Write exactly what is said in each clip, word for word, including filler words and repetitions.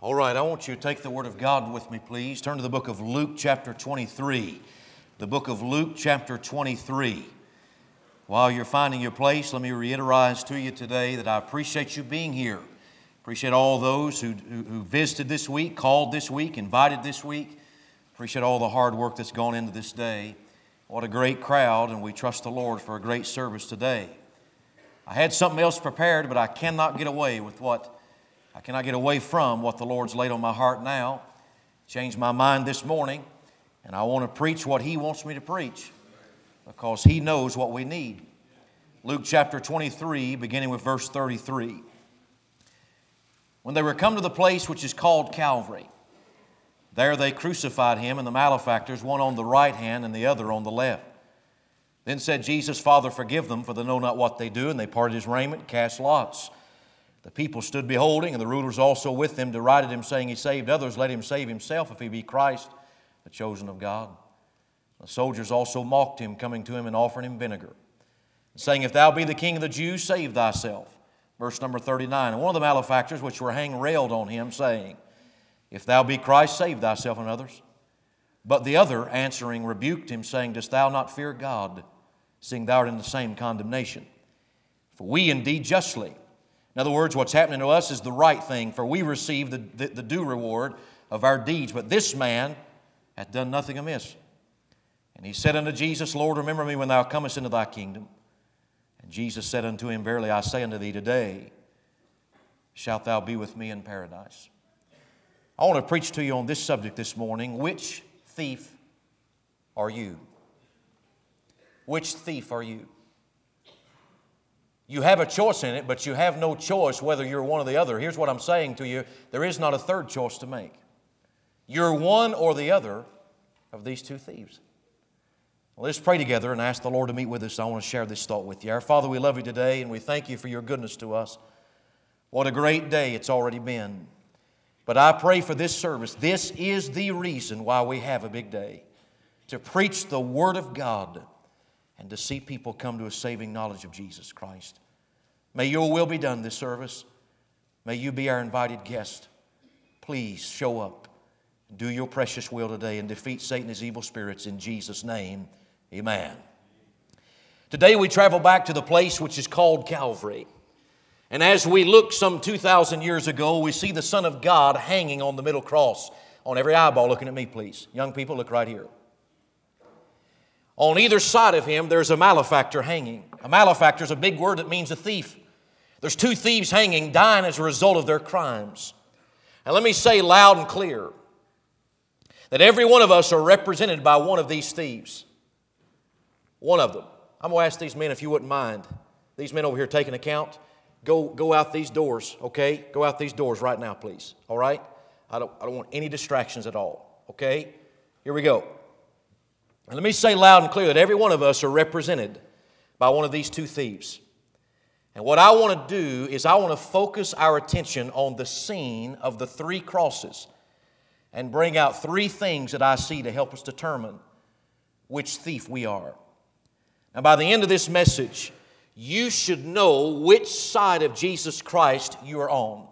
All right, I want you to take the Word of God with me, please. Turn to the book of Luke chapter twenty-three. The book of Luke chapter twenty-three. While you're finding your place, let me reiterate to you today that I appreciate you being here. Appreciate all those who, who, who visited this week, called this week, invited this week. Appreciate all the hard work that's gone into this day. What a great crowd, and we trust the Lord for a great service today. I had something else prepared, but I cannot get away with what I cannot get away from what the Lord's laid on my heart now. Changed my mind this morning, and I want to preach what He wants me to preach because He knows what we need. Luke chapter twenty-three, beginning with verse thirty-three. When they were come to the place which is called Calvary, there they crucified Him and the malefactors, one on the right hand and the other on the left. Then said Jesus, Father, forgive them, for they know not what they do. And they parted His raiment and cast lots. The people stood beholding, and the rulers also with them derided Him, saying, He saved others, let Him save Himself, if He be Christ, the chosen of God. The soldiers also mocked Him, coming to Him and offering Him vinegar, saying, If Thou be the King of the Jews, save Thyself. Verse number thirty-nine. And one of the malefactors which were hanged railed on Him, saying, If Thou be Christ, save Thyself and others. But the other, answering, rebuked Him, saying, Dost Thou not fear God, seeing Thou art in the same condemnation? For we indeed justly. In other words, what's happening to us is the right thing, for we receive the, the, the due reward of our deeds. But this man hath done nothing amiss. And he said unto Jesus, Lord, remember me when Thou comest into Thy kingdom. And Jesus said unto him, Verily I say unto thee, today shalt thou be with me in paradise. I want to preach to you on this subject this morning. Which thief are you? Which thief are you? You have a choice in it, but you have no choice whether you're one or the other. Here's what I'm saying to you. There is not a third choice to make. You're one or the other of these two thieves. Well, let's pray together and ask the Lord to meet with us. I want to share this thought with you. Our Father, we love You today, and we thank You for Your goodness to us. What a great day it's already been. But I pray for this service. This is the reason why we have a big day. To preach the Word of God and to see people come to a saving knowledge of Jesus Christ. May Your will be done this service. May You be our invited guest. Please show up. Do Your precious will today and defeat Satan and his evil spirits in Jesus' name. Amen. Today we travel back to the place which is called Calvary. And as we look some two thousand years ago, we see the Son of God hanging on the middle cross. On every eyeball, looking at me, please. Young people, look right here. On either side of Him, there's a malefactor hanging. A malefactor is a big word that means a thief. There's two thieves hanging, dying as a result of their crimes. And let me say loud and clear that every one of us are represented by one of these thieves. One of them. I'm going to ask these men if you wouldn't mind. These men over here taking account. Go, go out these doors, okay? Go out these doors right now, please. All right? I don't, I don't want any distractions at all, okay? Here we go. And let me say loud and clear that every one of us are represented by one of these two thieves. And what I want to do is I want to focus our attention on the scene of the three crosses and bring out three things that I see to help us determine which thief we are. Now, by the end of this message, you should know which side of Jesus Christ you are on.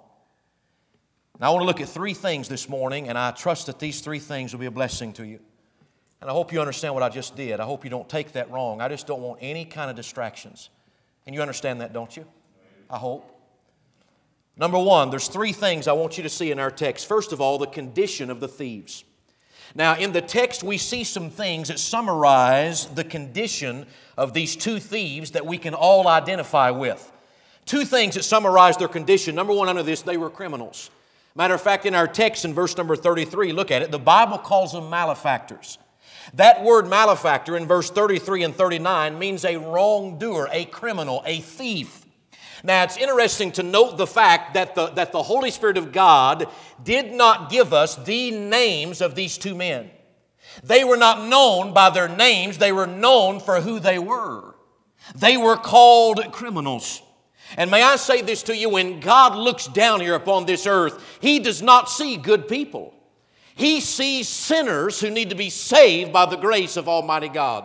Now, I want to look at three things this morning, and I trust that these three things will be a blessing to you. And I hope you understand what I just did. I hope you don't take that wrong. I just don't want any kind of distractions. And you understand that, don't you? I hope. Number one, there's three things I want you to see in our text. First of all, the condition of the thieves. Now, in the text, we see some things that summarize the condition of these two thieves that we can all identify with. Two things that summarize their condition. Number one, under this, they were criminals. Matter of fact, in our text in verse number thirty-three, look at it. The Bible calls them malefactors. That word malefactor in verse thirty-three and thirty-nine means a wrongdoer, a criminal, a thief. Now, it's interesting to note the fact that the, that the Holy Spirit of God did not give us the names of these two men. They were not known by their names. They were known for who they were. They were called criminals. And may I say this to you, when God looks down here upon this earth, He does not see good people. He sees sinners who need to be saved by the grace of Almighty God.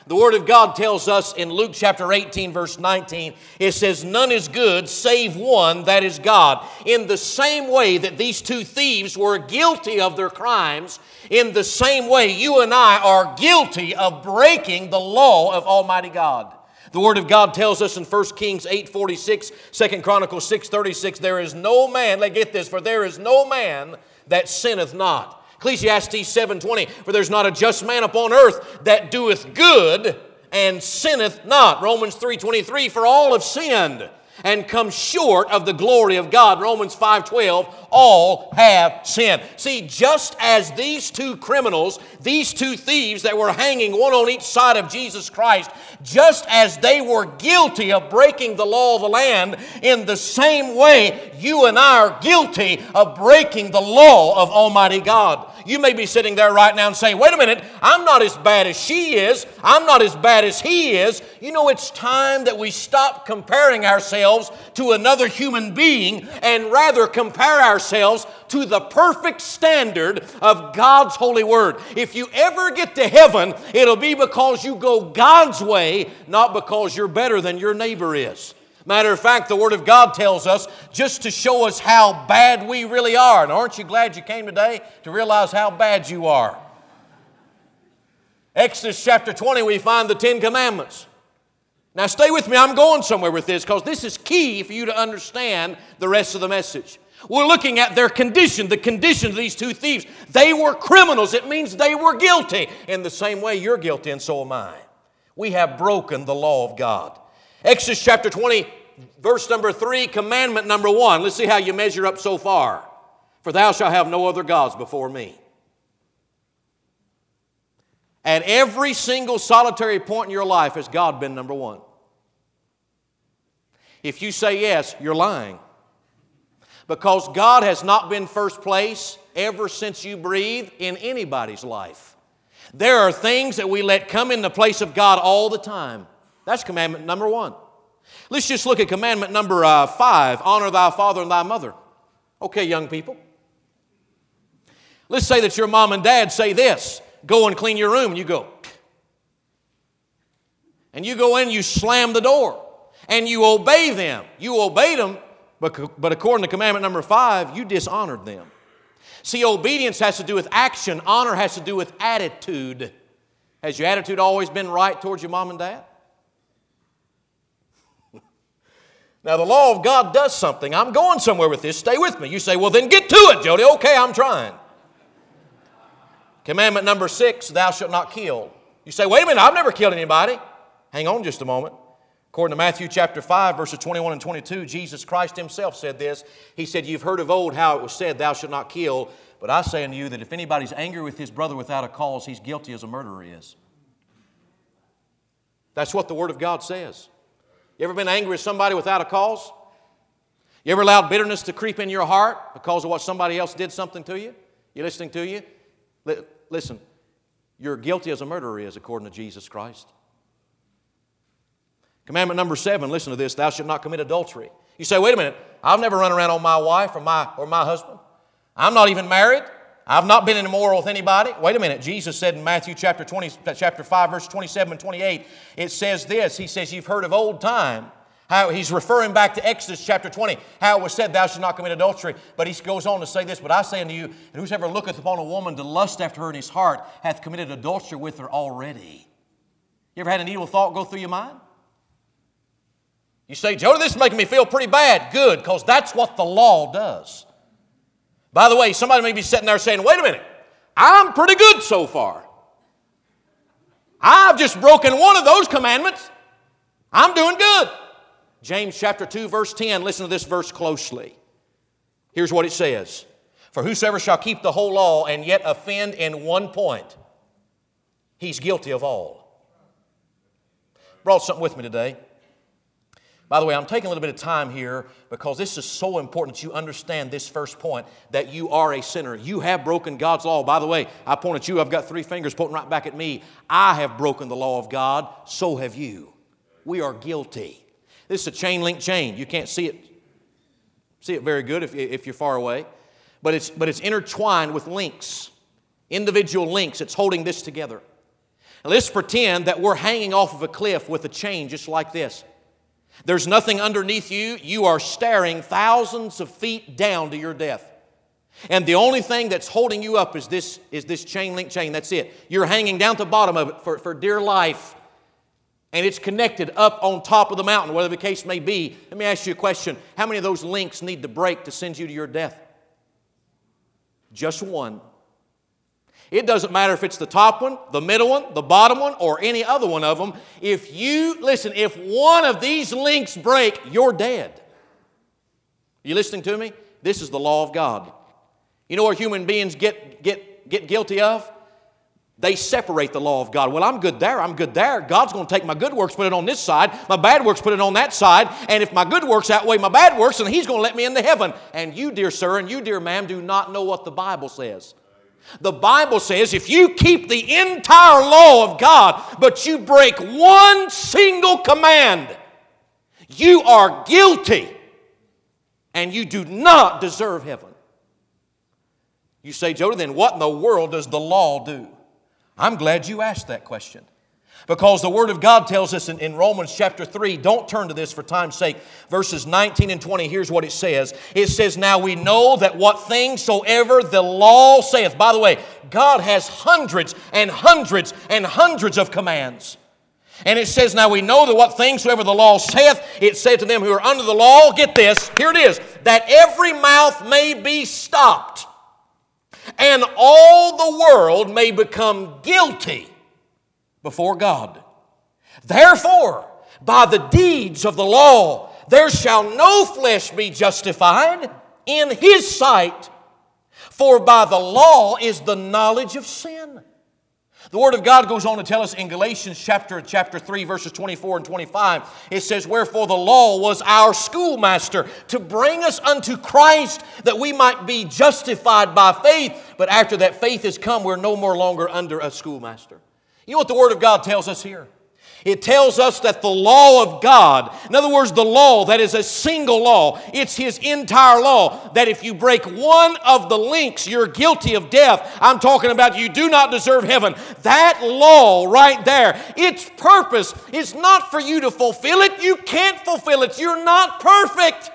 The Word of God tells us in Luke chapter eighteen, verse nineteen, it says, "None is good save one, that is God." In the same way that these two thieves were guilty of their crimes, in the same way you and I are guilty of breaking the law of Almighty God. The Word of God tells us in First Kings eight forty-six, Second Chronicles six thirty-six, "There is no man," let's get this, "for there is no man that sinneth not." Ecclesiastes seven twenty, "For there's not a just man upon earth that doeth good and sinneth not." Romans three twenty-three, "For all have sinned and come short of the glory of God." Romans five twelve, "All have sinned." See, just as these two criminals, these two thieves that were hanging one on each side of Jesus Christ, just as they were guilty of breaking the law of the land, in the same way you and I are guilty of breaking the law of Almighty God. You may be sitting there right now and saying, "Wait a minute, I'm not as bad as she is. I'm not as bad as he is." You know, it's time that we stop comparing ourselves to another human being and rather compare ourselves to the perfect standard of God's holy word. If you ever get to heaven, it'll be because you go God's way, not because you're better than your neighbor is. Matter of fact, the Word of God tells us just to show us how bad we really are. And aren't you glad you came today to realize how bad you are? Exodus chapter twenty, we find the Ten Commandments. Now stay with me, I'm going somewhere with this because this is key for you to understand the rest of the message. We're looking at their condition, the condition of these two thieves. They were criminals. It means they were guilty. In the same way you're guilty and so am I. We have broken the law of God. Exodus chapter twenty, verse number three, commandment number one. Let's see how you measure up so far. "For thou shalt have no other gods before me." At every single solitary point in your life has God been number one. If you say yes, you're lying. Because God has not been first place ever since you breathe in anybody's life. There are things that we let come in the place of God all the time. That's commandment number one. Let's just look at commandment number uh, five. "Honor thy father and thy mother." Okay, young people. Let's say that your mom and dad say this. "Go and clean your room." And you go. And you go in, you slam the door. And you obey them. You obeyed them, but, but according to commandment number five, you dishonored them. See, obedience has to do with action. Honor has to do with attitude. Has your attitude always been right towards your mom and dad? Now, the law of God does something. I'm going somewhere with this. Stay with me. You say, "Well, then get to it, Jody." Okay, I'm trying. Commandment number six, "Thou shalt not kill." You say, "Wait a minute, I've never killed anybody." Hang on just a moment. According to Matthew chapter five, verses twenty-one and twenty-two, Jesus Christ Himself said this. He said, "You've heard of old how it was said, thou shalt not kill. But I say unto you that if anybody's angry with his brother without a cause, he's guilty as a murderer is." That's what the Word of God says. You ever been angry with somebody without a cause? You ever allowed bitterness to creep in your heart because of what somebody else did something to you? You listening to you? Listen, you're guilty as a murderer is according to Jesus Christ. Commandment number seven, listen to this, "Thou shalt not commit adultery." You say, "Wait a minute, I've never run around on my wife or my, or my husband. I'm not even married. I've not been immoral with anybody." Wait a minute. Jesus said in Matthew chapter twenty, chapter five, verse twenty-seven and twenty-eight, it says this. He says, "You've heard of old time." How he's referring back to Exodus chapter twenty, how it was said, "Thou shalt not commit adultery." But he goes on to say this, "But I say unto you, that whosoever looketh upon a woman to lust after her in his heart hath committed adultery with her already." You ever had an evil thought go through your mind? You say, "Jody, this is making me feel pretty bad." Good, because that's what the law does. By the way, somebody may be sitting there saying, "Wait a minute, I'm pretty good so far. I've just broken one of those commandments. I'm doing good." James chapter two, verse ten, listen to this verse closely. Here's what it says. "For whosoever shall keep the whole law and yet offend in one point, he's guilty of all." Brought something with me today. By the way, I'm taking a little bit of time here because this is so important that you understand this first point, that you are a sinner. You have broken God's law. By the way, I point at you. I've got three fingers pointing right back at me. I have broken the law of God. So have you. We are guilty. This is a chain link chain. You can't see it, see it very good if, if you're far away. But it's, but it's intertwined with links, individual links. It's holding this together. Now, let's pretend that we're hanging off of a cliff with a chain just like this. There's nothing underneath you. You are staring thousands of feet down to your death. And the only thing that's holding you up is this, is this chain link chain. That's it. You're hanging down to the bottom of it for, for dear life. And it's connected up on top of the mountain, whatever the case may be. Let me ask you a question. How many of those links need to break to send you to your death? Just one. It doesn't matter if it's the top one, the middle one, the bottom one, or any other one of them. If you, listen, if one of these links break, you're dead. You listening to me? This is the law of God. You know what human beings get, get, get guilty of? They separate the law of God. Well, I'm good there, I'm good there. God's going to take my good works, put it on this side. My bad works, put it on that side. And if my good works outweigh my bad works, then He's going to let me into heaven. And you, dear sir, and you, dear ma'am, do not know what the Bible says. The Bible says if you keep the entire law of God, but you break one single command, you are guilty and you do not deserve heaven. You say, Jody, then what in the world does the law do? I'm glad you asked that question. Because the Word of God tells us in, in Romans chapter three, don't turn to this for time's sake, verses nineteen and twenty, here's what it says. It says, now we know that what things soever the law saith. By the way, God has hundreds and hundreds and hundreds of commands. And it says, now we know that what things soever the law saith, it said to them who are under the law, get this, here it is, that every mouth may be stopped, and all the world may become guilty before God. Therefore, by the deeds of the law, there shall no flesh be justified in His sight, for by the law is the knowledge of sin. The Word of God goes on to tell us in Galatians chapter, chapter three, verses twenty-four and twenty-five, it says, wherefore the law was our schoolmaster to bring us unto Christ, that we might be justified by faith. But after that faith has come, we're no more longer under a schoolmaster. You know what the Word of God tells us here? It tells us that the law of God, in other words, the law that is a single law, it's His entire law, that if you break one of the links, you're guilty of death. I'm talking about you do not deserve heaven. That law right there, its purpose is not for you to fulfill it. You can't fulfill it. You're not perfect.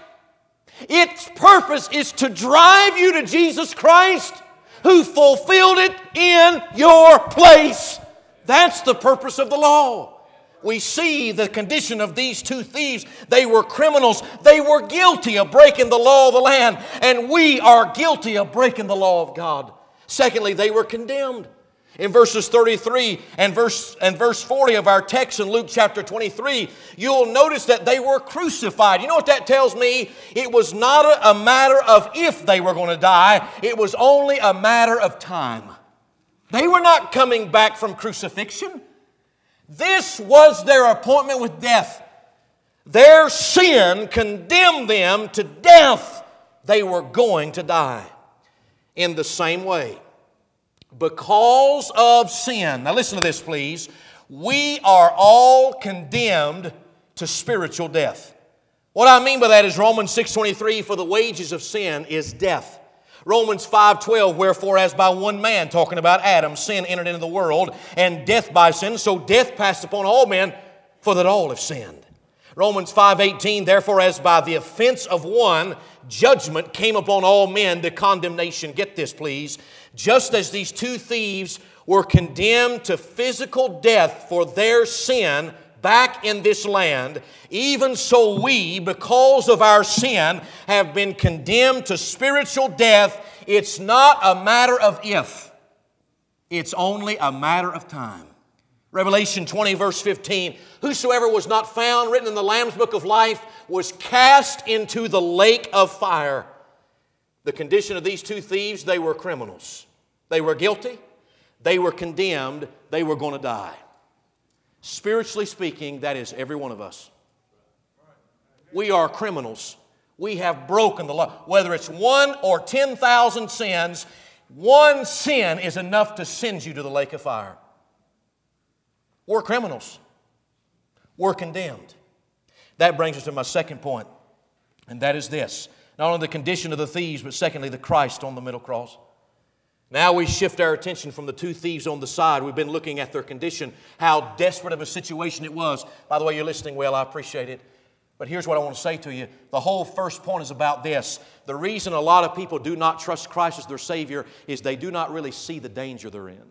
Its purpose is to drive you to Jesus Christ, who fulfilled it in your place. That's the purpose of the law. We see the condition of these two thieves. They were criminals. They were guilty of breaking the law of the land. And we are guilty of breaking the law of God. Secondly, they were condemned. In verses thirty-three and verse, and verse forty of our text in Luke chapter twenty-three, you'll notice that they were crucified. You know what that tells me? It was not a, a matter of if they were going to die. It was only a matter of time. They were not coming back from crucifixion. This was their appointment with death. Their sin condemned them to death. They were going to die. In the same way, because of sin, now listen to this please, we are all condemned to spiritual death. What I mean by that is Romans six twenty-three, for the wages of sin is death. Romans five twelve, wherefore as by one man, talking about Adam, sin entered into the world, and death by sin, so death passed upon all men, for that all have sinned. Romans five eighteen, therefore as by the offense of one, judgment came upon all men to condemnation. Get this please. Just as these two thieves were condemned to physical death for their sin back in this land, even so we, because of our sin, have been condemned to spiritual death. It's not a matter of if. It's only a matter of time. Revelation twenty verse fifteen, whosoever was not found written in the Lamb's book of life was cast into the lake of fire. The condition of these two thieves, they were criminals. They were guilty. They were condemned. They were going to die. Spiritually speaking, that is every one of us. We are criminals. We have broken the law. Whether it's one or ten thousand sins, one sin is enough to send you to the lake of fire. We're criminals. We're condemned. That brings us to my second point, and that is this. Not only the condition of the thieves, but secondly, the Christ on the middle cross. Now we shift our attention from the two thieves on the side. We've been looking at their condition, how desperate of a situation it was. By the way, you're listening well, I appreciate it. But here's what I want to say to you. The whole first point is about this. The reason a lot of people do not trust Christ as their Savior is they do not really see the danger they're in.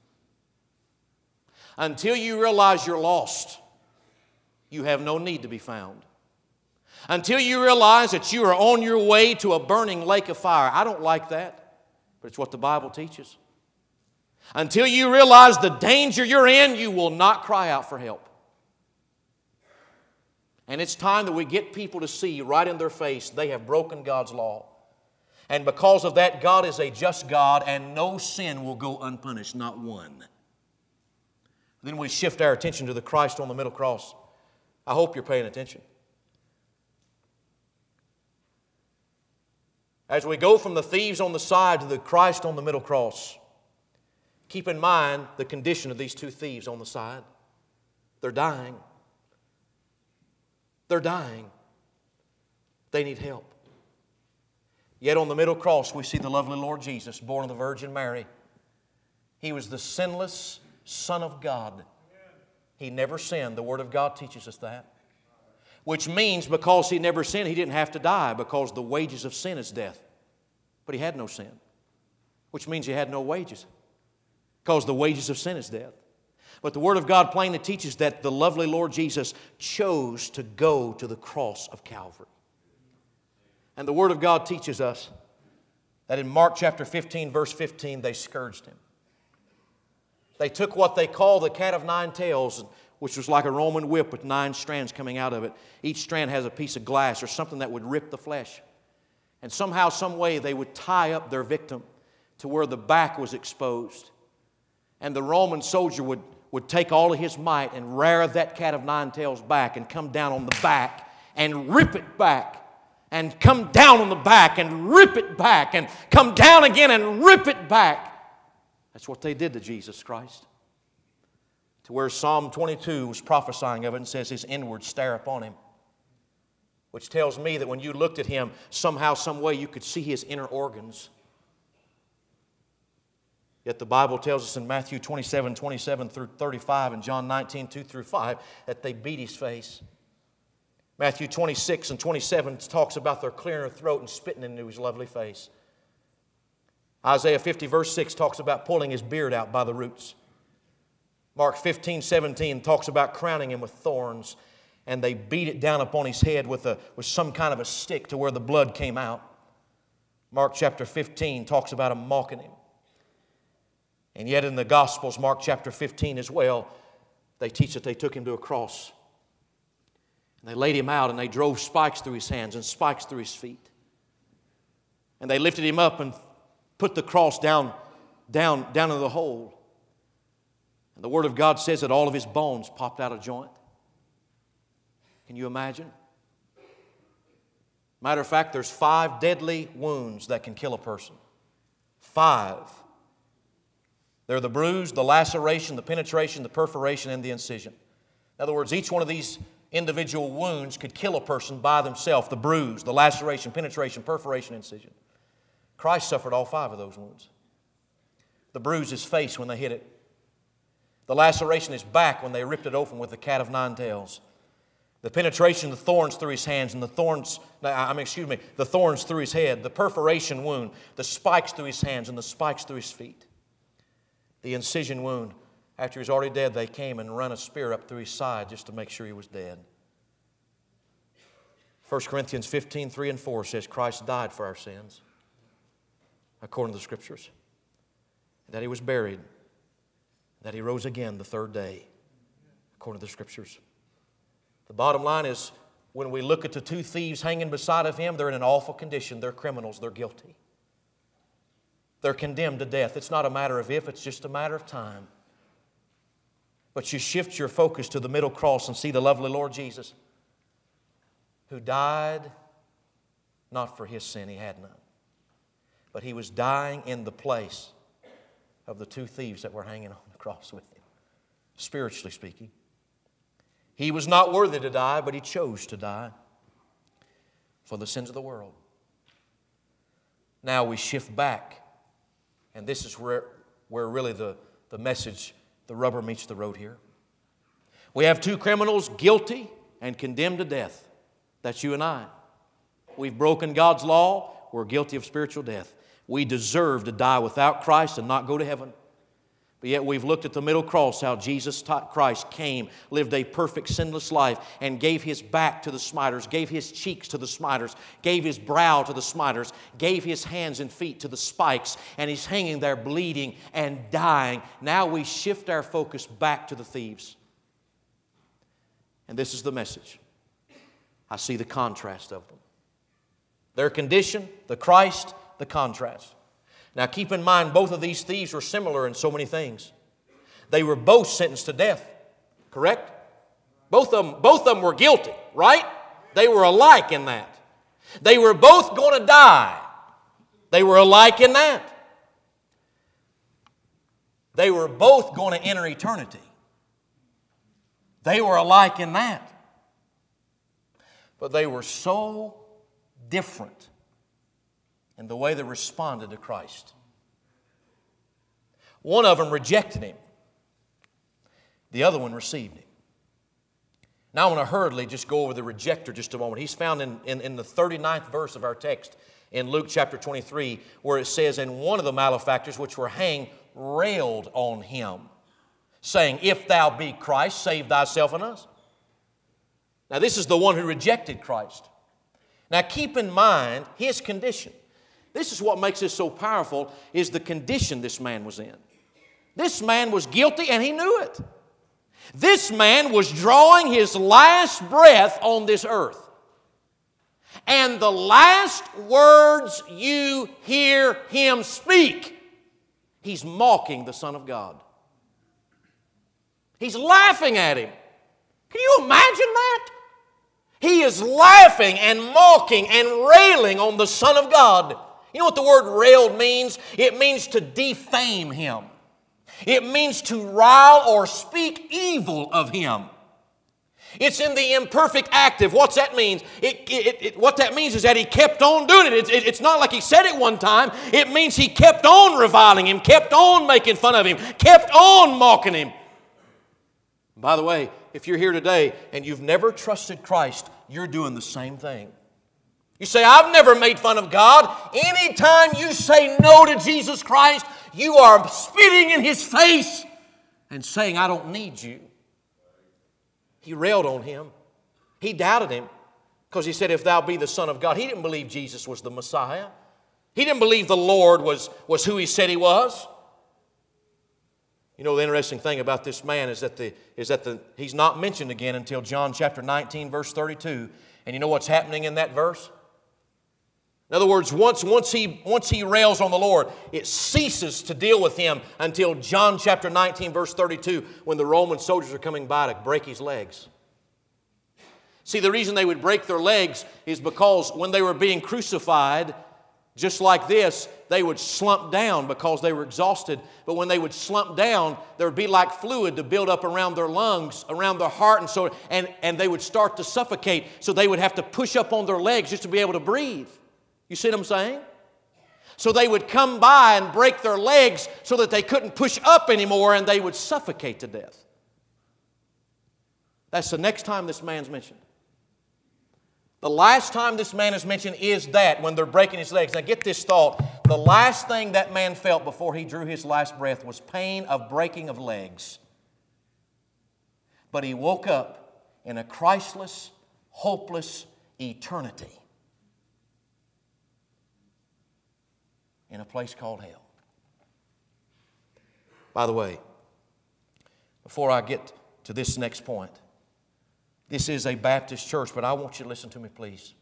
Until you realize you're lost, you have no need to be found. Until you realize that you are on your way to a burning lake of fire. I don't like that, but it's what the Bible teaches. Until you realize the danger you're in, you will not cry out for help. And it's time that we get people to see right in their face they have broken God's law. And because of that, God is a just God and no sin will go unpunished, not one. Then we shift our attention to the Christ on the middle cross. I hope you're paying attention. As we go from the thieves on the side to the Christ on the middle cross, keep in mind the condition of these two thieves on the side. They're dying. They're dying. They need help. Yet on the middle cross we see the lovely Lord Jesus, born of the Virgin Mary. He was the sinless Son of God. He never sinned. The Word of God teaches us that. Which means because He never sinned, He didn't have to die, because the wages of sin is death. But He had no sin. Which means He had no wages, because the wages of sin is death. But the Word of God plainly teaches that the lovely Lord Jesus chose to go to the cross of Calvary. And the Word of God teaches us that in Mark chapter fifteen, verse fifteen, they scourged Him. They took what they call the cat of nine tails, which was like a Roman whip with nine strands coming out of it. Each strand has a piece of glass or something that would rip the flesh. And somehow, some way, they would tie up their victim to where the back was exposed. And the Roman soldier would, would take all of his might and rear that cat of nine tails back and come down on the back and rip it back. And come down on the back and rip it back and come down again and rip it back. That's what they did to Jesus Christ. To where Psalm twenty-two was prophesying of it and says His inwards stare upon Him. Which tells me that when you looked at Him, somehow, some way you could see His inner organs. Yet the Bible tells us in Matthew twenty-seven, twenty-seven through thirty-five and John nineteen, two through five that they beat His face. Matthew twenty-six and twenty-seven talks about their clearing their throat and spitting into His lovely face. Isaiah fifty verse six talks about pulling His beard out by the roots. Mark fifteen, seventeen talks about crowning Him with thorns, and they beat it down upon His head with, a, with some kind of a stick to where the blood came out. Mark chapter fifteen talks about them mocking Him. And yet in the Gospels, Mark chapter fifteen as well, they teach that they took Him to a cross. And they laid Him out and they drove spikes through His hands and spikes through His feet. And they lifted Him up and put the cross down, down, down into the hole. And the Word of God says that all of His bones popped out of joint. Can you imagine? Matter of fact, there's five deadly wounds that can kill a person. Five. They're the bruise, the laceration, the penetration, the perforation, and the incision. In other words, each one of these individual wounds could kill a person by themselves. The bruise, the laceration, penetration, perforation, incision. Christ suffered all five of those wounds. The bruise His face when they hit it. The laceration His back when they ripped it open with the cat of nine tails. The penetration, the thorns through His hands, and the thorns, I mean, excuse me, the thorns through His head. The perforation wound, the spikes through His hands, and the spikes through His feet. The incision wound, after He was already dead, they came and run a spear up through His side just to make sure He was dead. First Corinthians fifteen, three and four says Christ died for our sins, according to the Scriptures. That He was buried, that He rose again the third day, according to the Scriptures. The bottom line is, when we look at the two thieves hanging beside of Him, they're in an awful condition. They're criminals. They're guilty. They're condemned to death. It's not a matter of if, it's just a matter of time. But you shift your focus to the middle cross and see the lovely Lord Jesus, who died not for His sin, He had none, but He was dying in the place of the two thieves that were hanging on the cross with Him, spiritually speaking. He was not worthy to die, but He chose to die for the sins of the world. Now we shift back And this is where, where really the, the message, the rubber meets the road here. We have two criminals guilty and condemned to death. That's you and I. We've broken God's law. We're guilty of spiritual death. We deserve to die without Christ and not go to heaven. But yet we've looked at the middle cross, how Jesus Christ came, lived a perfect sinless life, and gave His back to the smiters, gave His cheeks to the smiters, gave His brow to the smiters, gave His hands and feet to the spikes, and He's hanging there bleeding and dying. Now we shift our focus back to the thieves. And this is the message. I see the contrast of them. Their condition, the Christ, the contrast. Now keep in mind, both of these thieves were similar in so many things. They were both sentenced to death, correct? Both of them, both of them were guilty, right? They were alike in that. They were both going to die. They were alike in that. They were both going to enter eternity. They were alike in that. But they were so different in the way they responded to Christ. One of them rejected Him. The other one received Him. Now I want to hurriedly just go over the rejecter just a moment. He's found in, in, in the thirty-ninth verse of our text in Luke chapter twenty-three, where it says, "And one of the malefactors which were hanged railed on Him, saying, If thou be Christ, save thyself and us." Now this is the one who rejected Christ. Now keep in mind his condition. This is what makes this so powerful, is the condition this man was in. This man was guilty and he knew it. This man was drawing his last breath on this earth. And the last words you hear him speak, he's mocking the Son of God. He's laughing at Him. Can you imagine that? He is laughing and mocking and railing on the Son of God. You know what the word railed means? It means to defame Him. It means to rile or speak evil of Him. It's in the imperfect active. What's that mean? It, it, it, what that means is that he kept on doing it. It's, it. It's not like he said it one time. It means he kept on reviling Him, kept on making fun of Him, kept on mocking Him. By the way, if you're here today and you've never trusted Christ, you're doing the same thing. You say, I've never made fun of God. Anytime you say no to Jesus Christ, you are spitting in His face and saying, I don't need you. He railed on Him. He doubted Him because he said, if thou be the Son of God. He didn't believe Jesus was the Messiah. He didn't believe the Lord was, was who He said He was. You know, the interesting thing about this man is that, the, is that the, he's not mentioned again until John chapter nineteen, verse thirty-two. And you know what's happening in that verse? In other words, once, once, he, once he rails on the Lord, it ceases to deal with him until John chapter nineteen, verse thirty-two, when the Roman soldiers are coming by to break his legs. See, the reason they would break their legs is because when they were being crucified, just like this, they would slump down because they were exhausted. But when they would slump down, there would be like fluid to build up around their lungs, around their heart, and so and, and they would start to suffocate. So they would have to push up on their legs just to be able to breathe. You see what I'm saying? So they would come by and break their legs so that they couldn't push up anymore and they would suffocate to death. That's the next time this man's mentioned. The last time this man is mentioned is that, when they're breaking his legs. Now get this thought. The last thing that man felt before he drew his last breath was pain of breaking of legs. But he woke up in a Christless, hopeless eternity in a place called hell. By the way, before I get to this next point, this is a Baptist church, but I want you to listen to me, please.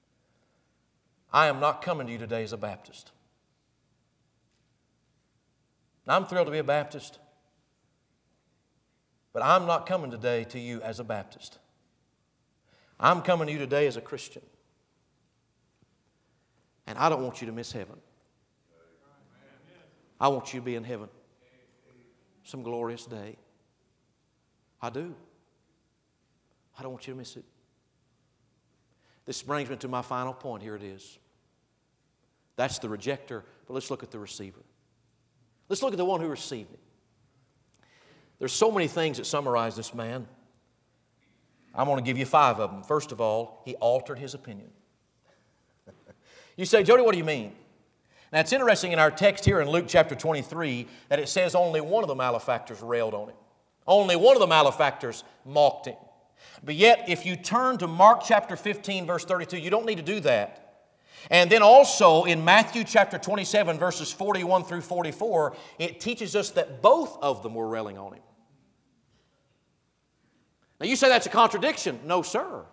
I am not coming to you today as a Baptist. Now, I'm thrilled to be a Baptist, but I'm not coming today to you as a Baptist. I'm coming to you today as a Christian. And I don't want you to miss heaven. I want you to be in heaven some glorious day. I do. I don't want you to miss it. This brings me to my final point. Here it is. That's the rejecter, but let's look at the receiver. Let's look at the one who received it. There's so many things that summarize this man. I'm going to give you five of them. First of all, he altered his opinion. You say, Jody, what do you mean? Now, it's interesting in our text here in Luke chapter twenty-three that it says only one of the malefactors railed on him. Only one of the malefactors mocked him. But yet, if you turn to Mark chapter fifteen, verse thirty-two, you don't need to do that. And then also in Matthew chapter twenty-seven, verses forty-one through forty-four, it teaches us that both of them were railing on him. Now, you say that's a contradiction. No, sir.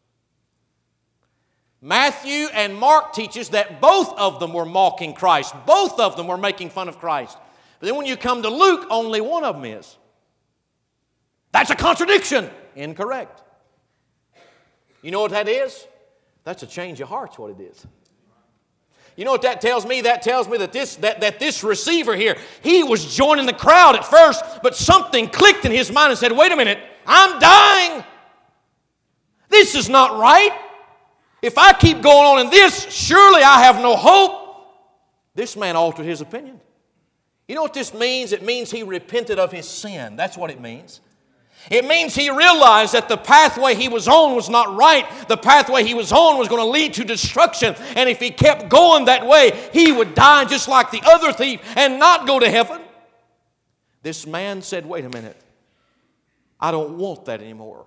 Matthew and Mark teaches that both of them were mocking Christ. Both of them were making fun of Christ. But then when you come to Luke, only one of them is. That's a contradiction. Incorrect. You know what that is? That's a change of heart's what it is. You know what that tells me? That tells me that this, that, that this receiver here, he was joining the crowd at first, but something clicked in his mind and said, wait a minute, I'm dying. This is not right. If I keep going on in this, surely I have no hope. This man altered his opinion. You know what this means? It means he repented of his sin. That's what it means. It means he realized that the pathway he was on was not right. The pathway he was on was going to lead to destruction. And if he kept going that way, he would die just like the other thief and not go to heaven. This man said, wait a minute. I don't want that anymore.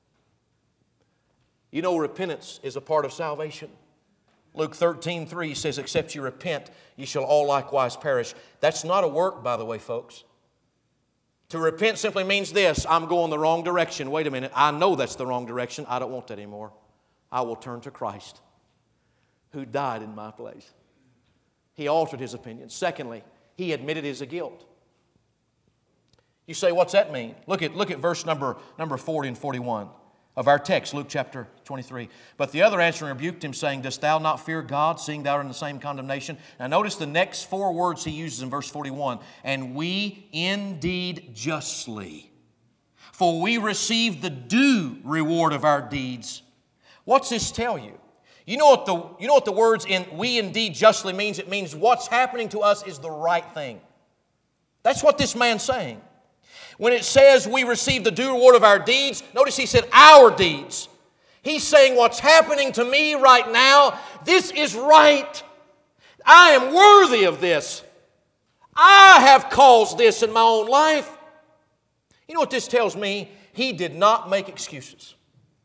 You know, repentance is a part of salvation. Luke thirteen three says, except you repent, ye shall all likewise perish. That's not a work, by the way, folks. To repent simply means this: I'm going the wrong direction. Wait a minute, I know that's the wrong direction. I don't want that anymore. I will turn to Christ, who died in my place. He altered his opinion. Secondly, he admitted his guilt. You say, what's that mean? Look at, look at verse number, number forty and forty-one of our text, Luke chapter twenty-three. But the other answering rebuked him, saying, dost thou not fear God, seeing thou art in the same condemnation? Now notice the next four words he uses in verse forty-one. And we indeed justly, for we receive the due reward of our deeds. What's this tell you? You know what the, you know what the words in we indeed justly means? It means what's happening to us is the right thing. That's what this man's saying. When it says we receive the due reward of our deeds, notice he said our deeds. He's saying what's happening to me right now, this is right. I am worthy of this. I have caused this in my own life. You know what this tells me? He did not make excuses.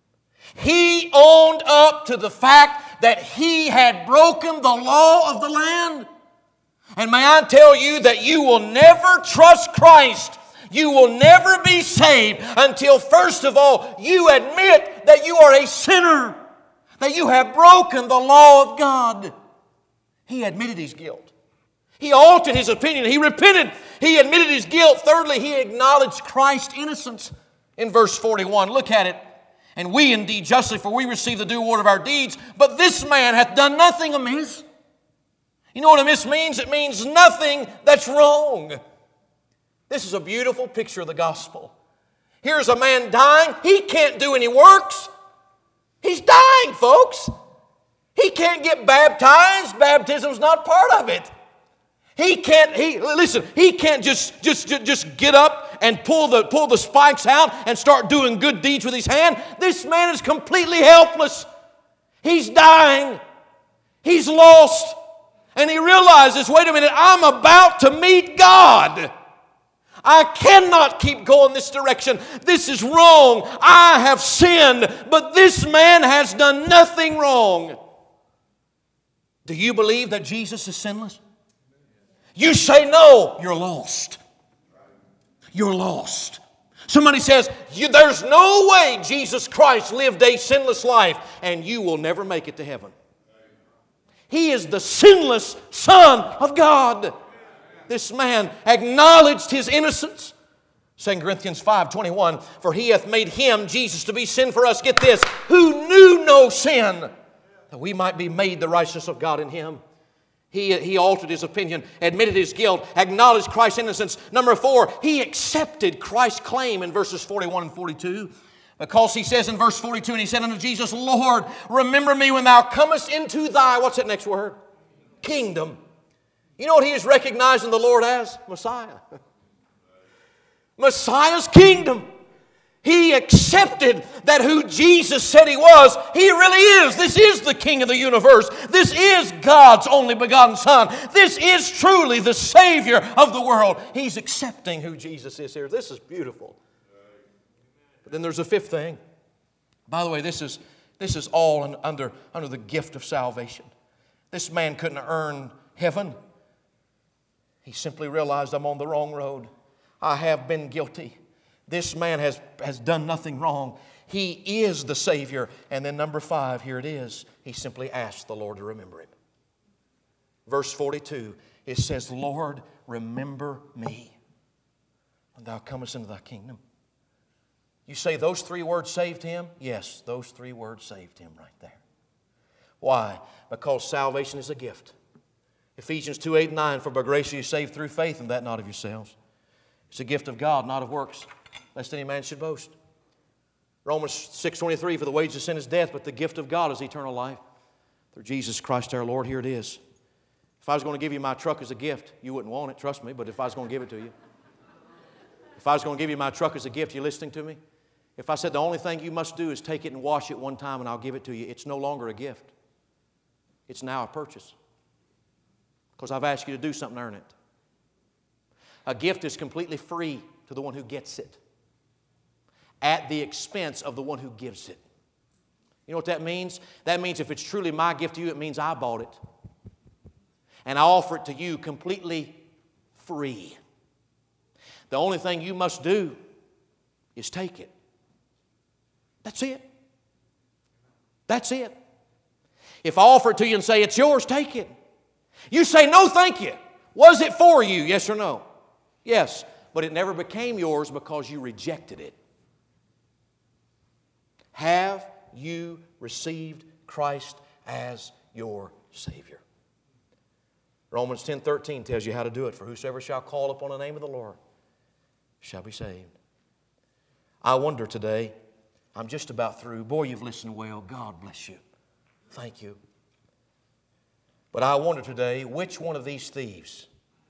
He owned up to the fact that he had broken the law of the land. And may I tell you that you will never trust Christ. You will never be saved until, first of all, you admit that you are a sinner, that you have broken the law of God. He admitted his guilt. He altered his opinion. He repented. He admitted his guilt. Thirdly, he acknowledged Christ's innocence. In verse forty-one, look at it. And we indeed justly, for we receive the due reward of our deeds, but this man hath done nothing amiss. You know what amiss means? It means nothing that's wrong. This is a beautiful picture of the gospel. Here's a man dying. He can't do any works. He's dying, folks. He can't get baptized. Baptism's not part of it. He can't, he, listen, he can't just, just, just get up and pull the, pull the spikes out and start doing good deeds with his hand. This man is completely helpless. He's dying. He's lost. And he realizes, wait a minute, I'm about to meet God. I cannot keep going this direction. This is wrong. I have sinned, but this man has done nothing wrong. Do you believe that Jesus is sinless? You say no, you're lost. You're lost. Somebody says, there's no way Jesus Christ lived a sinless life, and you will never make it to heaven. He is the sinless Son of God. This man acknowledged his innocence. Second Corinthians five twenty-one, for he hath made him, Jesus, to be sin for us, get this, who knew no sin, that we might be made the righteousness of God in him. He, he altered his opinion, admitted his guilt, acknowledged Christ's innocence. Number four, he accepted Christ's claim in verses forty-one and forty-two. Because he says in verse forty-two, and he said unto Jesus, Lord, remember me when thou comest into thy, what's that next word? Kingdom. You know what he is recognizing the Lord as? Messiah. Messiah's kingdom. He accepted that who Jesus said He was, He really is. This is the King of the universe. This is God's only begotten Son. This is truly the Savior of the world. He's accepting who Jesus is here. This is beautiful. But then there's a fifth thing. By the way, this is, this is all under, under the gift of salvation. This man couldn't earn heaven. He simply realized, I'm on the wrong road. I have been guilty. This man has, has done nothing wrong. He is the Savior. And then number five, here it is. He simply asked the Lord to remember him. Verse forty-two, it says, Lord, remember me when thou comest into thy kingdom. You say those three words saved him? Yes, those three words saved him right there. Why? Because salvation is a gift. Ephesians two, eight, and nine, for by grace are you saved through faith, and that not of yourselves. It's a gift of God, not of works, lest any man should boast. Romans six, twenty-three, for the wages of sin is death, but the gift of God is eternal life through Jesus Christ our Lord. Here it is. If I was going to give you my truck as a gift, you wouldn't want it, trust me, but if I was going to give it to you. If I was going to give you my truck as a gift, you listening to me? If I said the only thing you must do is take it and wash it one time and I'll give it to you, it's no longer a gift. It's now a purchase. Because I've asked you to do something to earn it. A gift is completely free to the one who gets it, at the expense of the one who gives it. You know what that means? That means if it's truly my gift to you, it means I bought it. And I offer it to you completely free. The only thing you must do is take it. That's it. That's it. If I offer it to you and say, it's yours, take it. You say, no, thank you. Was it for you? Yes or no? Yes, but it never became yours because you rejected it. Have you received Christ as your Savior? Romans ten, thirteen tells you how to do it. For whosoever shall call upon the name of the Lord shall be saved. I wonder today, I'm just about through. Boy, you've listened well. God bless you. Thank you. But I wonder today, which one of these thieves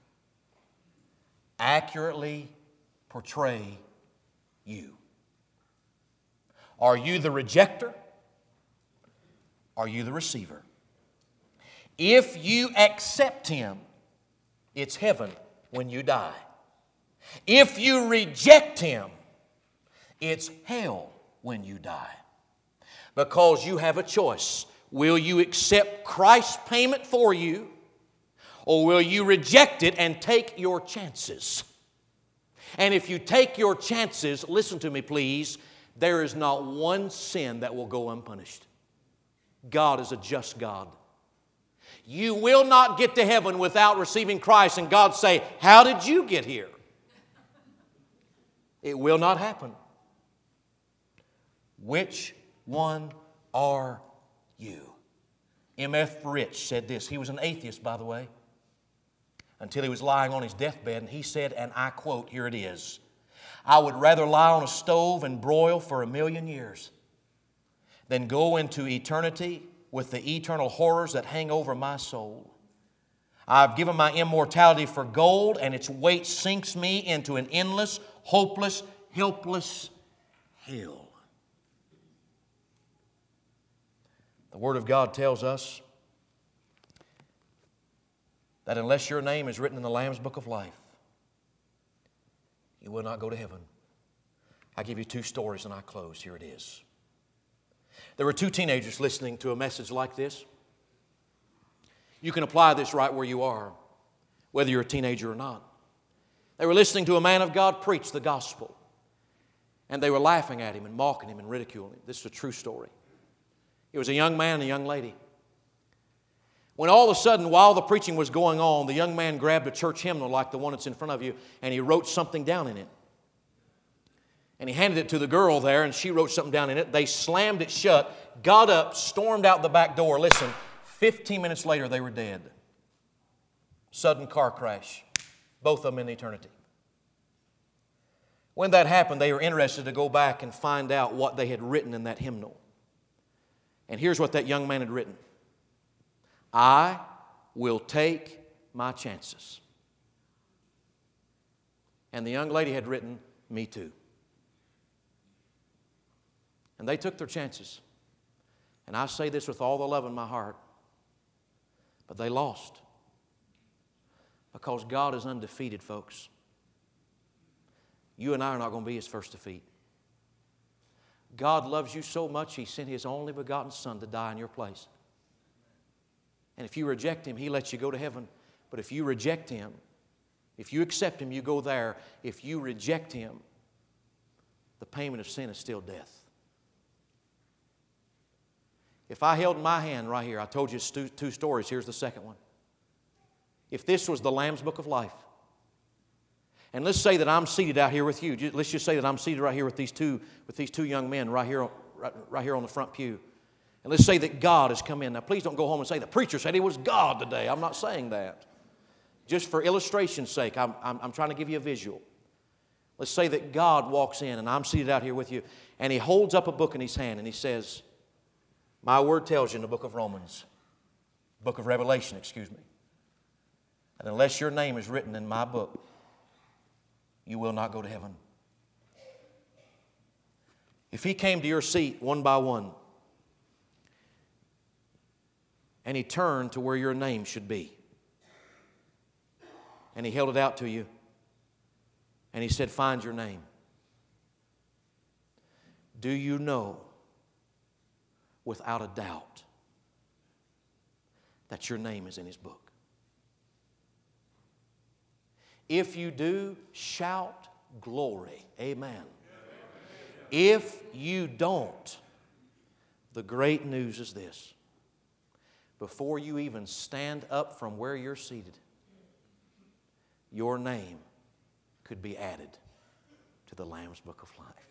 accurately portray you? Are you the rejecter? Are you the receiver? If you accept Him, it's heaven when you die. If you reject Him, it's hell when you die. Because you have a choice. Will you accept Christ's payment for you, or will you reject it and take your chances? And if you take your chances, listen to me please, there is not one sin that will go unpunished. God is a just God. You will not get to heaven without receiving Christ and God say, how did you get here? It will not happen. Which one are you? M F Rich said this. He was an atheist, by the way, until he was lying on his deathbed, and he said, and I quote, here it is, I would rather lie on a stove and broil for a million years than go into eternity with the eternal horrors that hang over my soul. I've given my immortality for gold, and its weight sinks me into an endless, hopeless, helpless hell. The Word of God tells us that unless your name is written in the Lamb's Book of Life, you will not go to heaven. I give you two stories and I close. Here it is. There were two teenagers listening to a message like this. You can apply this right where you are, whether you're a teenager or not. They were listening to a man of God preach the gospel. And they were laughing at him and mocking him and ridiculing him. This is a true story. It was a young man and a young lady. When all of a sudden, while the preaching was going on, the young man grabbed a church hymnal like the one that's in front of you, and he wrote something down in it. And he handed it to the girl there, and she wrote something down in it. They slammed it shut, got up, stormed out the back door. Listen, fifteen minutes later, they were dead. Sudden car crash. Both of them in eternity. When that happened, they were interested to go back and find out what they had written in that hymnal. And here's what that young man had written. I will take my chances. And the young lady had written, me too. And they took their chances. And I say this with all the love in my heart. But they lost. Because God is undefeated, folks. You and I are not going to be His first defeat. God loves you so much, He sent His only begotten Son to die in your place. And if you reject Him, He lets you go to heaven. But if you reject Him, if you accept Him, you go there. If you reject Him, the payment of sin is still death. If I held my hand right here, I told you two, two stories. Here's the second one. If this was the Lamb's Book of Life, and let's say that I'm seated out here with you. Let's just say that I'm seated right here with these two, with these two young men right here, right, right here on the front pew. And let's say that God has come in. Now, please don't go home and say, the preacher said it was God today. I'm not saying that. Just for illustration's sake, I'm, I'm, I'm trying to give you a visual. Let's say that God walks in, and I'm seated out here with you, and He holds up a book in His hand, and He says, my word tells you in the book of Romans, book of Revelation, excuse me, that unless your name is written in my book, you will not go to heaven. If He came to your seat one by one, and He turned to where your name should be, and He held it out to you, and He said, find your name. Do you know, without a doubt, that your name is in His book? If you do, shout glory. Amen. If you don't, the great news is this. Before you even stand up from where you're seated, your name could be added to the Lamb's Book of Life.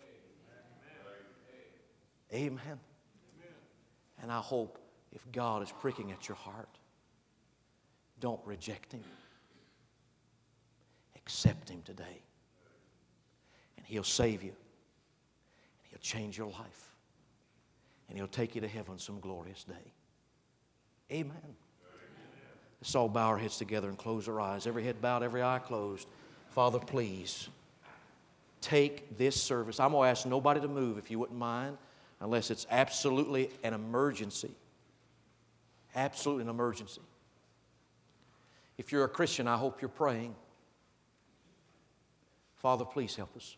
Amen. Amen. And I hope if God is pricking at your heart, don't reject Him. Accept Him today. And He'll save you. And He'll change your life. And He'll take you to heaven some glorious day. Amen. Amen. Let's all bow our heads together and close our eyes. Every head bowed, every eye closed. Father, please take this service. I'm going to ask nobody to move if you wouldn't mind, unless it's absolutely an emergency. Absolutely an emergency. If you're a Christian, I hope you're praying. Father, please help us.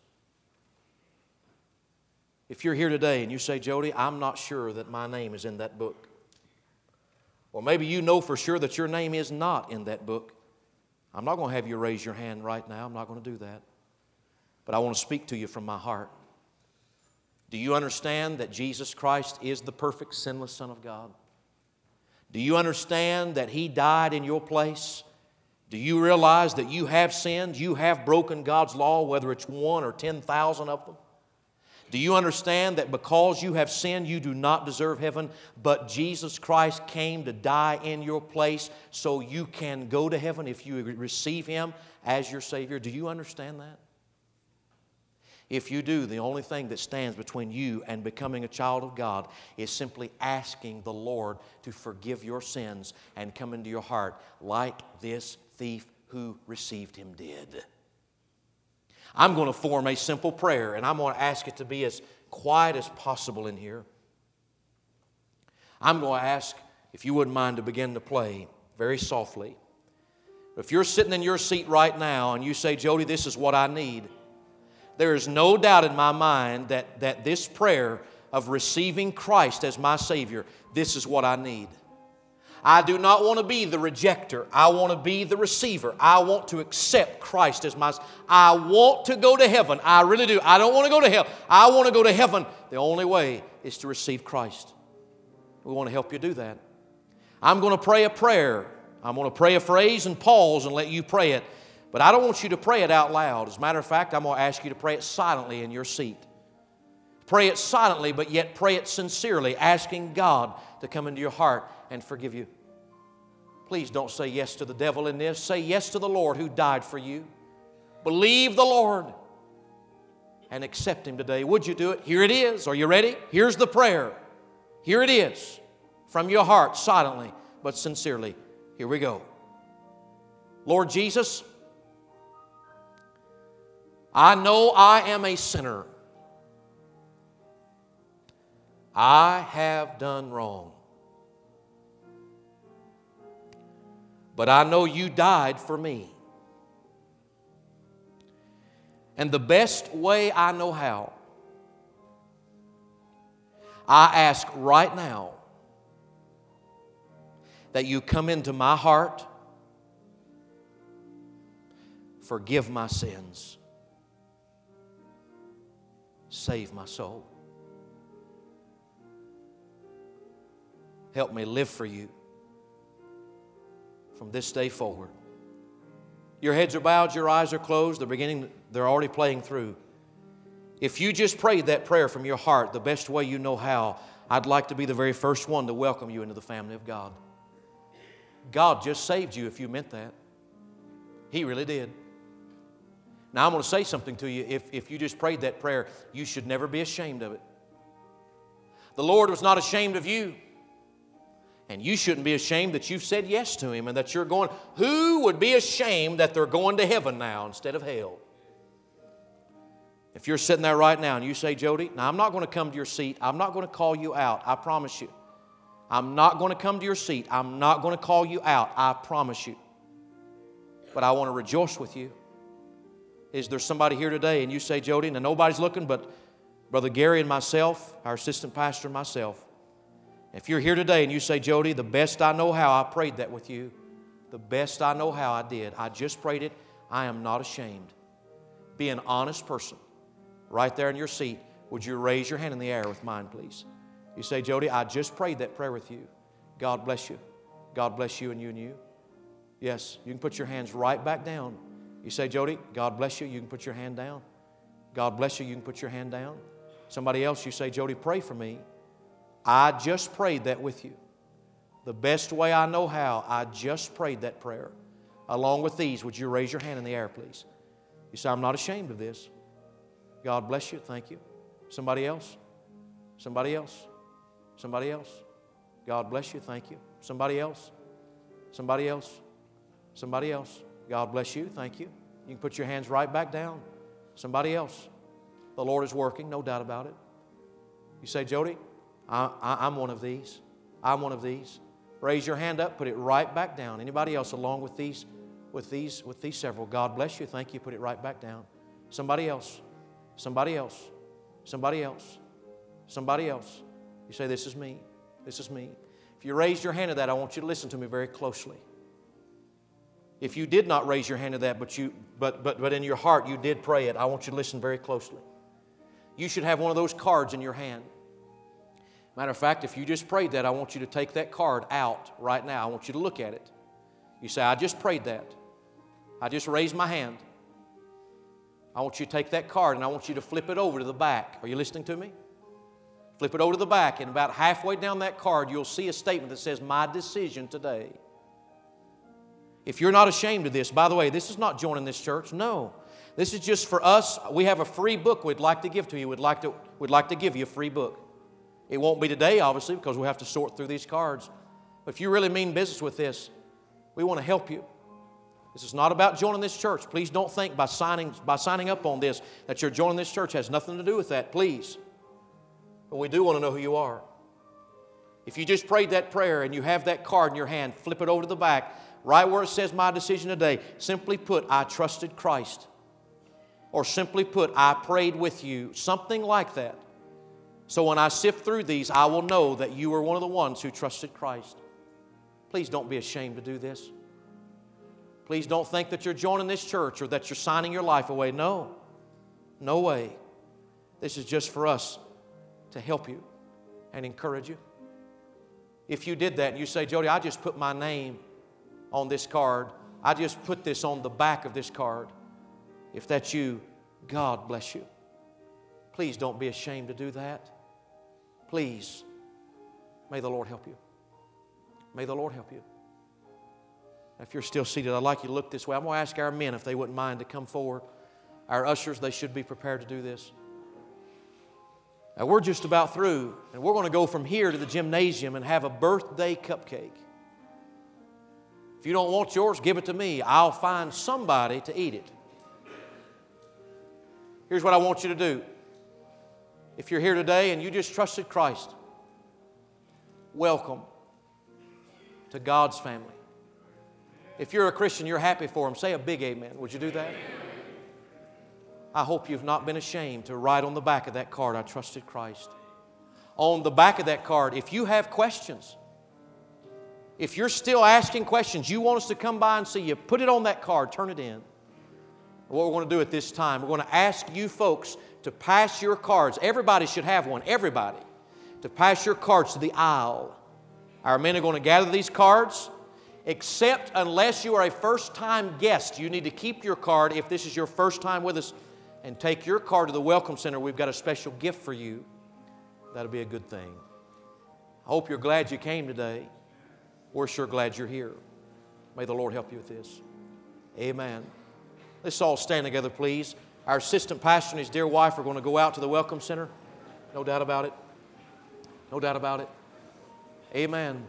If you're here today and you say, Jody, I'm not sure that my name is in that book. Or maybe you know for sure that your name is not in that book. I'm not going to have you raise your hand right now. I'm not going to do that. But I want to speak to you from my heart. Do you understand that Jesus Christ is the perfect, sinless Son of God? Do you understand that He died in your place? Do you realize that you have sinned? You have broken God's law, whether it's one or ten thousand of them? Do you understand that because you have sinned, you do not deserve heaven, but Jesus Christ came to die in your place so you can go to heaven if you receive Him as your Savior? Do you understand that? If you do, the only thing that stands between you and becoming a child of God is simply asking the Lord to forgive your sins and come into your heart like this thief who received Him did. I'm going to form a simple prayer, and I'm going to ask it to be as quiet as possible in here. I'm going to ask, if you wouldn't mind, to begin to play very softly. If you're sitting in your seat right now and you say, Jody, this is what I need, there is no doubt in my mind that, that this prayer of receiving Christ as my Savior, this is what I need. I do not want to be the rejecter. I want to be the receiver. I want to accept Christ as my... I want to go to heaven. I really do. I don't want to go to hell. I want to go to heaven. The only way is to receive Christ. We want to help you do that. I'm going to pray a prayer. I'm going to pray a phrase and pause and let you pray it. But I don't want you to pray it out loud. As a matter of fact, I'm going to ask you to pray it silently in your seat. Pray it silently, but yet pray it sincerely, asking God to come into your heart and forgive you. Please don't say yes to the devil in this. Say yes to the Lord who died for you. Believe the Lord and accept Him today. Would you do it? Here it is. Are you ready? Here's the prayer. Here it is. From your heart, silently but sincerely. Here we go. Lord Jesus, I know I am a sinner. I have done wrong. But I know you died for me. And the best way I know how, I ask right now that you come into my heart, forgive my sins, save my soul. Help me live for you from this day forward. Your heads are bowed, your eyes are closed, they're beginning, they're already playing through. If you just prayed that prayer from your heart, the best way you know how, I'd like to be the very first one to welcome you into the family of God. God just saved you if you meant that. He really did. Now I'm going to say something to you. If, if you just prayed that prayer, you should never be ashamed of it. The Lord was not ashamed of you. And you shouldn't be ashamed that you've said yes to Him and that you're going. Who would be ashamed that they're going to heaven now instead of hell? If you're sitting there right now and you say, Jody, now I'm not going to come to your seat. I'm not going to call you out. I promise you. I'm not going to come to your seat. I'm not going to call you out. I promise you. But I want to rejoice with you. Is there somebody here today and you say, Jody, now nobody's looking but Brother Gary and myself, our assistant pastor and myself. If you're here today and you say, Jody, the best I know how, I prayed that with you. The best I know how I did. I just prayed it. I am not ashamed. Be an honest person. Right there in your seat, would you raise your hand in the air with mine, please? You say, Jody, I just prayed that prayer with you. God bless you. God bless you and you and you. Yes, you can put your hands right back down. You say, Jody, God bless you. You can put your hand down. God bless you. You can put your hand down. Somebody else, you say, Jody, pray for me. I just prayed that with you. The best way I know how, I just prayed that prayer. Along with these, would you raise your hand in the air, please? You say, I'm not ashamed of this. God bless you. Thank you. Somebody else? Somebody else? Somebody else? God bless you. Thank you. Somebody else? Somebody else? Somebody else? God bless you. Thank you. You can put your hands right back down. Somebody else? The Lord is working, no doubt about it. You say, Jody, I, I, I'm one of these. I'm one of these. Raise your hand up, put it right back down. Anybody else along with these, with these, with these several? God bless you. Thank you. Put it right back down. Somebody else. Somebody else. Somebody else. Somebody else. You say, this is me. This is me. If you raised your hand to that, I want you to listen to me very closely. If you did not raise your hand to that, but you, but but but in your heart you did pray it, I want you to listen very closely. You should have one of those cards in your hand. Matter of fact, if you just prayed that, I want you to take that card out right now. I want you to look at it. You say, I just prayed that. I just raised my hand. I want you to take that card and I want you to flip it over to the back. Are you listening to me? Flip it over to the back, and about halfway down that card, you'll see a statement that says, my decision today. If you're not ashamed of this, by the way, this is not joining this church. No. This is just for us. We have a free book we'd like to give to you. We'd like to, we'd like to give you a free book. It won't be today, obviously, because we have to sort through these cards. But if you really mean business with this, we want to help you. This is not about joining this church. Please don't think by signing, by signing up on this that you're joining this church. It has nothing to do with that, please. But we do want to know who you are. If you just prayed that prayer and you have that card in your hand, flip it over to the back, right where it says, my decision today. Simply put, I trusted Christ. Or simply put, I prayed with you. Something like that. So when I sift through these, I will know that you are one of the ones who trusted Christ. Please don't be ashamed to do this. Please don't think that you're joining this church or that you're signing your life away. No. No way. This is just for us to help you and encourage you. If you did that and you say, Jody, I just put my name on this card. I just put this on the back of this card. If that's you, God bless you. Please don't be ashamed to do that. Please. May the Lord help you. May the Lord help you. If you're still seated, I'd like you to look this way. I'm going to ask our men if they wouldn't mind to come forward. Our ushers, they should be prepared to do this. Now, we're just about through, and we're going to go from here to the gymnasium and have a birthday cupcake. If you don't want yours, give it to me. I'll find somebody to eat it. Here's what I want you to do. If you're here today and you just trusted Christ, welcome to God's family. If you're a Christian, you're happy for Him, say a big amen. Would you do that? I hope you've not been ashamed to write on the back of that card, I trusted Christ. On the back of that card, if you have questions, if you're still asking questions, you want us to come by and see you, put it on that card, turn it in. What we're going to do at this time, we're going to ask you folks to pass your cards. Everybody should have one, everybody, to pass your cards to the aisle. Our men are going to gather these cards, except unless you are a first-time guest. You need to keep your card if this is your first time with us, and take your card to the Welcome Center. We've got a special gift for you. That'll be a good thing. I hope you're glad you came today. We're sure glad you're here. May the Lord help you with this. Amen. Let's all stand together, please. Our assistant pastor and his dear wife are going to go out to the Welcome Center. No doubt about it. No doubt about it. Amen.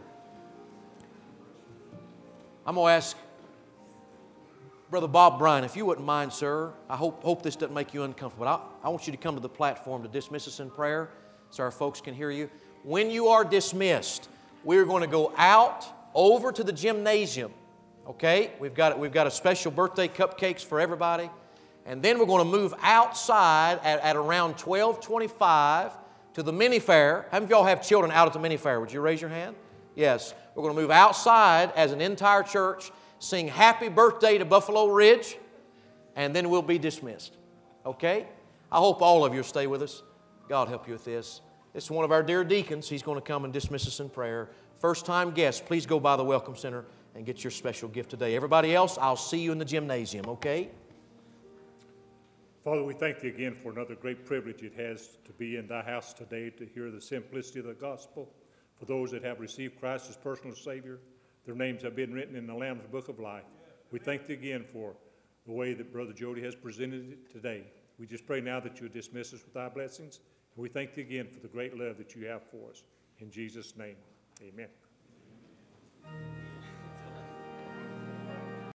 I'm going to ask Brother Bob Bryan, if you wouldn't mind, sir. I hope, hope this doesn't make you uncomfortable. I, I want you to come to the platform to dismiss us in prayer so our folks can hear you. When you are dismissed, we're going to go out over to the gymnasium. Okay? We've got, we've got a special birthday cupcakes for everybody. And then we're going to move outside at, at around twelve twenty-five to the mini fair. How many of y'all have children out at the mini fair? Would you raise your hand? Yes. We're going to move outside as an entire church, sing happy birthday to Buffalo Ridge, and then we'll be dismissed. Okay? I hope all of you stay with us. God help you with this. This is one of our dear deacons. He's going to come and dismiss us in prayer. First-time guests, please go by the Welcome Center and get your special gift today. Everybody else, I'll see you in the gymnasium, okay? Father, we thank Thee again for another great privilege it has to be in Thy house today to hear the simplicity of the gospel. For those that have received Christ as personal Savior, their names have been written in the Lamb's Book of Life. We thank Thee again for the way that Brother Jody has presented it today. We just pray now that You dismiss us with Thy blessings. And we thank Thee again for the great love that You have for us. In Jesus' name, amen.